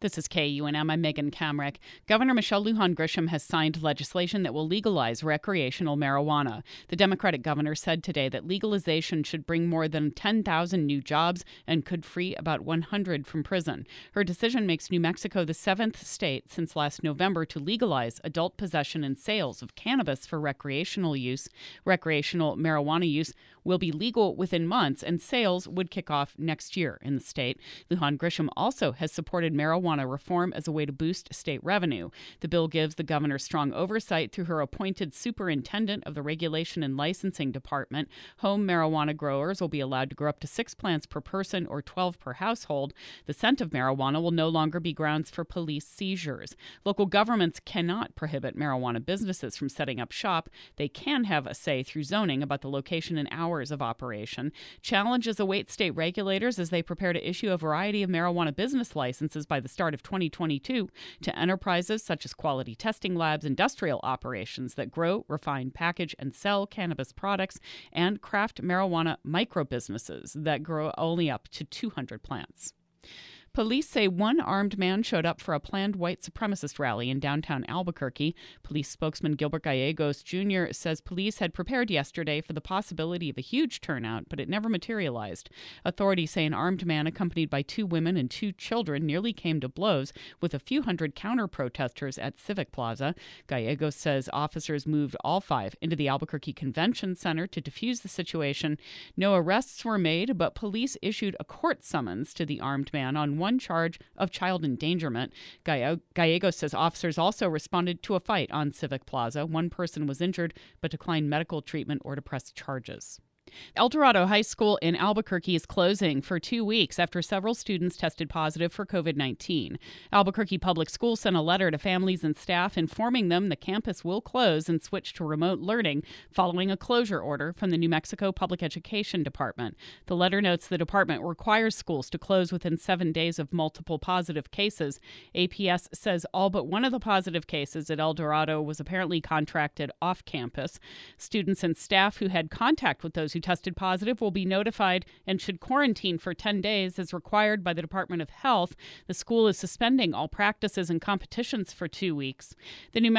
This is KUNM. I'm Megan Kamrek. Governor Michelle Lujan Grisham has signed legislation that will legalize recreational marijuana. The Democratic governor said today that legalization should bring more than 10,000 new jobs and could free about 100 from prison. Her decision makes New Mexico the seventh state since last November to legalize adult possession and sales of cannabis for recreational use. Recreational marijuana use will be legal within months, and sales would kick off next year in the state. Lujan Grisham also has supported marijuana reform as a way to boost state revenue. The bill gives the governor strong oversight through her appointed superintendent of the Regulation and Licensing Department. Home marijuana growers will be allowed to grow up to 6 plants per person or 12 per household. The scent of marijuana will no longer be grounds for police seizures. Local governments cannot prohibit marijuana businesses from setting up shop. They can have a say through zoning about the location and hours of operation. Challenges await state regulators as they prepare to issue a variety of marijuana business licenses by the start of 2022 to enterprises such as quality testing labs, industrial operations that grow, refine, package, and sell cannabis products, and craft marijuana micro-businesses that grow only up to 200 plants. Police say one armed man showed up for a planned white supremacist rally in downtown Albuquerque. Police spokesman Gilbert Gallegos Jr. says police had prepared yesterday for the possibility of a huge turnout, but it never materialized. Authorities say an armed man accompanied by 2 women and 2 children nearly came to blows with a few hundred counter-protesters at Civic Plaza. Gallegos says officers moved all 5 into the Albuquerque Convention Center to defuse the situation. No arrests were made, but police issued a court summons to the armed man on one charge of child endangerment. Gallegos says officers also responded to a fight on Civic Plaza. One person was injured but declined medical treatment or to press charges. El Dorado High School in Albuquerque is closing for 2 weeks after several students tested positive for COVID-19. Albuquerque Public Schools sent a letter to families and staff informing them the campus will close and switch to remote learning following a closure order from the New Mexico Public Education Department. The letter notes the department requires schools to close within 7 days of multiple positive cases. APS says all but one of the positive cases at El Dorado was apparently contracted off campus. Students and staff who had contact with those who tested positive will be notified and should quarantine for 10 days as required by the Department of Health. The school is suspending all practices and competitions for 2 weeks. The New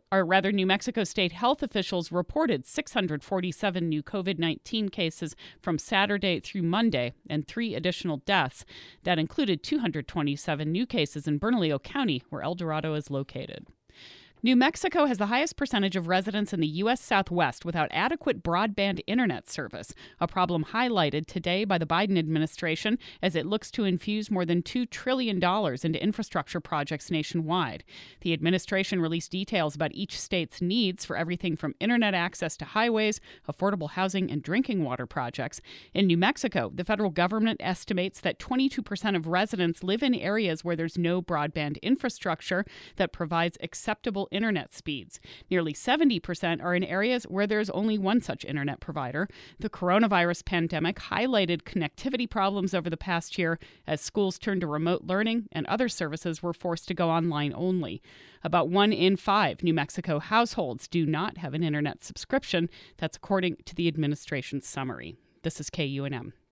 Mexico State health officials reported 647 new COVID-19 cases from Saturday through Monday and 3 additional deaths. That included 227 new cases in Bernalillo County, where El Dorado is located. New Mexico has the highest percentage of residents in the U.S. Southwest without adequate broadband internet service, a problem highlighted today by the Biden administration as it looks to infuse more than $2 trillion into infrastructure projects nationwide. The administration released details about each state's needs for everything from internet access to highways, affordable housing, and drinking water projects. In New Mexico, the federal government estimates that 22% of residents live in areas where there's no broadband infrastructure that provides acceptable internet speeds. Nearly 70% are in areas where there's only one such internet provider. The coronavirus pandemic highlighted connectivity problems over the past year as schools turned to remote learning and other services were forced to go online only. About 1 in 5 New Mexico households do not have an internet subscription. That's according to the administration's summary. This is KUNM.